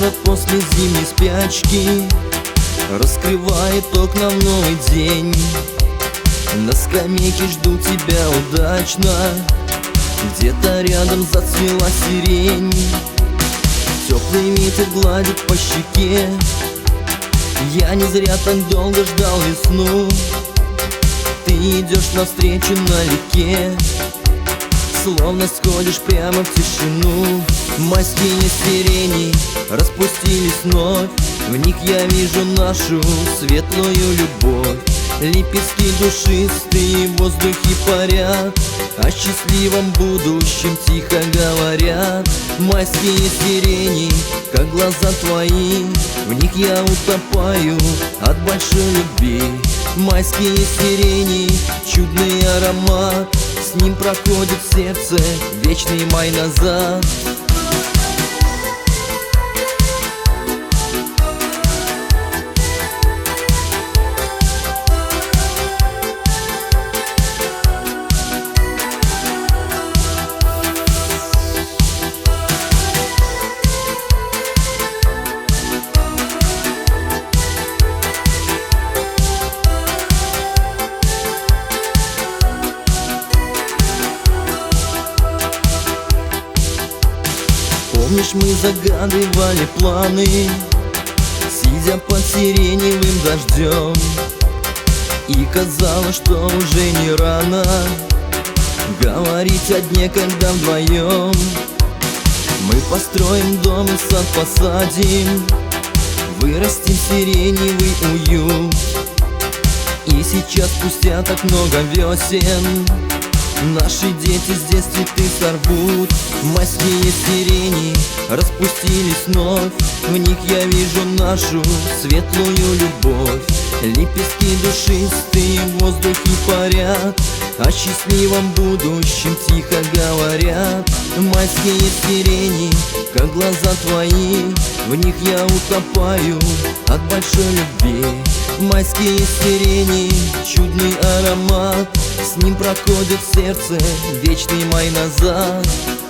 Город после зимней спячки раскрывает окна в новый день. На скамейке жду тебя удачно, где-то рядом зацвела сирень. Теплый ветер гладит по щеке, я не зря так долго ждал весну. Ты идешь навстречу налегке, словно сходишь прямо в тишину. Майские сирени распустились вновь, в них я вижу нашу светлую любовь. Лепестки душистые в воздухе парят, о счастливом будущем тихо говорят. Майские сирени, как глаза твои, в них я утопаю от большой любви. Майские сирени, чудный аромат, с ним проходит в сердце вечный май назад. Помнишь, мы загадывали планы, сидя под сиреневым дождем, и казалось, что уже не рано говорить о дне, когда вдвоем мы построим дом и сад посадим, вырастим сиреневый уют. И сейчас, спустя так много весен, наши дети здесь цветы сорвут. Майские сирени распустились вновь, в них я вижу нашу светлую любовь. Лепестки душистые в воздухе парят, о счастливом будущем тихо говорят. Майские сирени, как глаза твои, в них я утопаю от большой любви. Майские сирени, чудный аромат, с ним проходит в сердце вечный май назад.